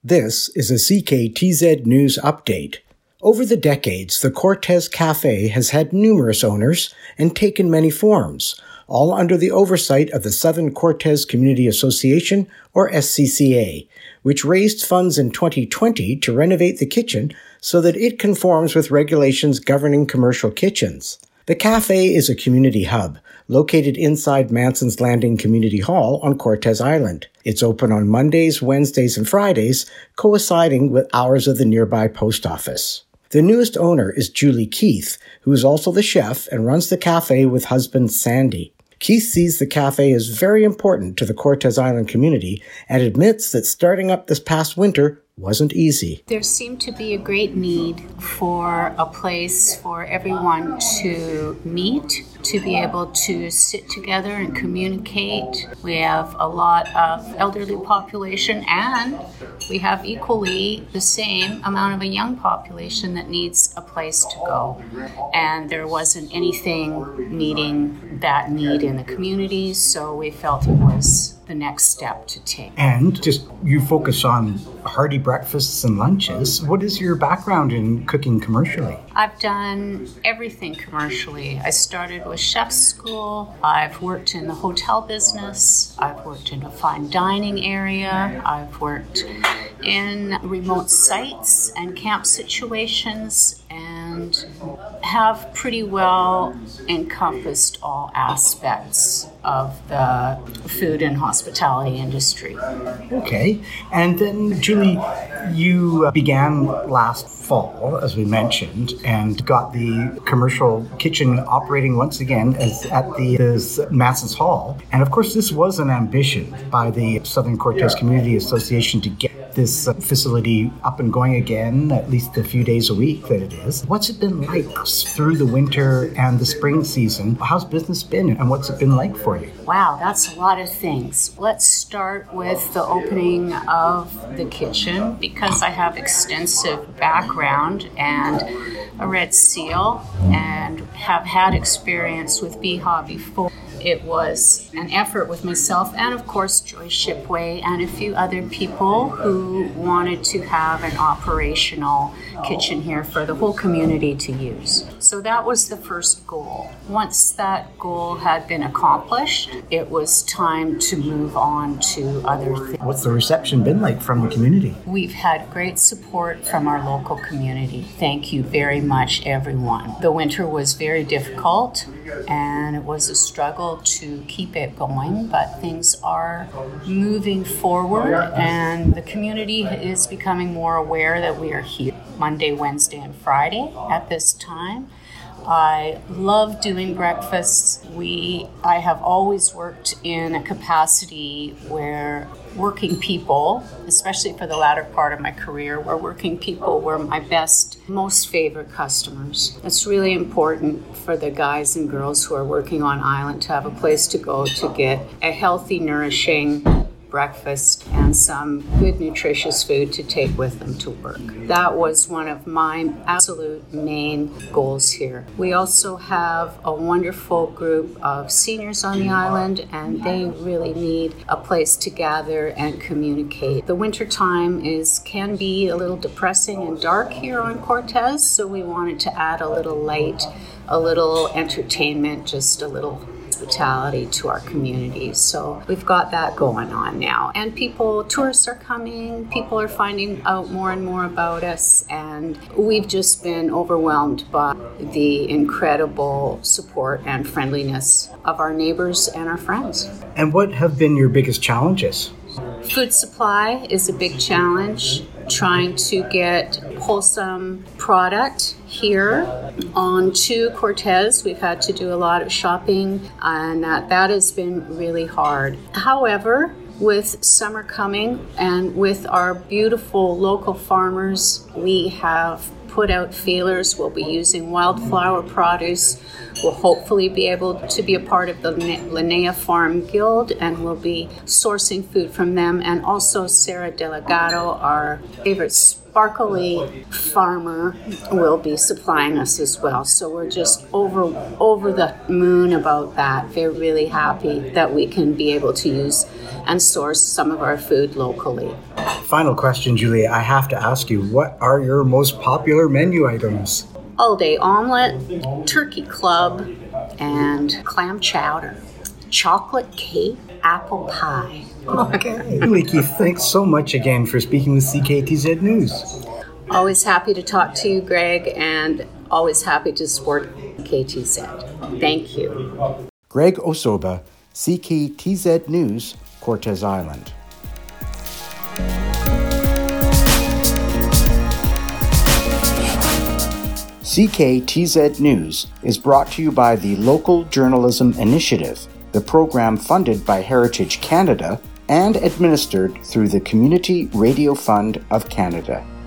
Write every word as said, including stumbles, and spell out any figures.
This is a C K T Z News Update. Over the decades, the Cortez Cafe has had numerous owners and taken many forms, all under the oversight of the Southern Cortez Community Association, or S C C A, which raised funds in twenty twenty to renovate the kitchen so that it conforms with regulations governing commercial kitchens. The cafe is a community hub, located inside Manson's Landing Community Hall on Cortez Island. It's open on Mondays, Wednesdays, and Fridays, coinciding with hours of the nearby post office. The newest owner is Julie Keith, who is also the chef and runs the cafe with husband Sandy. Keith sees the cafe as very important to the Cortez Island community and admits that starting up this past winter wasn't easy. There seemed to be a great need for a place for everyone to meet, to be able to sit together and communicate. We have a lot of elderly population, and we have equally the same amount of a young population that needs a place to go. And there wasn't anything meeting that need in the community, so we felt it was the next step to take. And just you focus on hearty breakfasts and lunches. What is your background in cooking commercially? I've done everything commercially. I started with chef school. I've worked in the hotel business. I've worked in a fine dining area. I've worked in remote sites and camp situations, and have pretty well encompassed all aspects of the food and hospitality industry. Okay. And then, Julie, you began last fall, as we mentioned, and got the commercial kitchen operating once again as at the as Manson's Hall. And of course, this was an ambition by the Southern Cortez Community Association to get this facility up and going again, at least a few days a week that it is. What's it been like through the winter and the spring season? How's business been, and what's it been like for you? Wow, that's a lot of things. Let's start with the opening of the kitchen, because I have extensive background and a Red Seal and have had experience with B H A before. It was an effort with myself and, of course, Joyce Shipway and a few other people who wanted to have an operational kitchen here for the whole community to use. So that was the first goal. Once that goal had been accomplished, it was time to move on to other things. What's the reception been like from the community? We've had great support from our local community. Thank you very much, everyone. The winter was very difficult, and it was a struggle to keep it going, but things are moving forward, and the community is becoming more aware that we are here Monday, Wednesday, and Friday at this time. I love doing breakfasts. We, I have always worked in a capacity where working people, especially for the latter part of my career, where working people were my best, most favorite customers. It's really important for the guys and girls who are working on island to have a place to go to get a healthy, nourishing breakfast and some good nutritious food to take with them to work. That was one of my absolute main goals here. We also have a wonderful group of seniors on the island, and they really need a place to gather and communicate. The winter time is can be a little depressing and dark here on Cortez, so we wanted to add a little light, a little entertainment, just a little hospitality to our community. So we've got that going on now. And people, tourists are coming, people are finding out more and more about us, and we've just been overwhelmed by the incredible support and friendliness of our neighbors and our friends. And what have been your biggest challenges? Food supply is a big challenge. Trying to get wholesome product here onto Cortez. We've had to do a lot of shopping, and that, that has been really hard. However, with summer coming and with our beautiful local farmers, we have put out feelers. We'll be using wildflower produce. We'll hopefully be able to be a part of the Linnea Farm Guild, and we'll be sourcing food from them. And also Sarah Delgado, our favorite sparkly farmer, will be supplying us as well. So we're just over over the moon about that. We're really happy that we can be able to use and source some of our food locally. Final question, Julie. I have to ask you, what are your most popular menu items? All-day omelet, turkey club, and clam chowder, chocolate cake, apple pie. Okay. Julie Keith, thanks so much again for speaking with C K T Z News. Always happy to talk to you, Greg, and always happy to support K T Z. Thank you. Greg Osoba, C K T Z News, Cortes Island. C K T Z News is brought to you by the Local Journalism Initiative, the program funded by Heritage Canada and administered through the Community Radio Fund of Canada.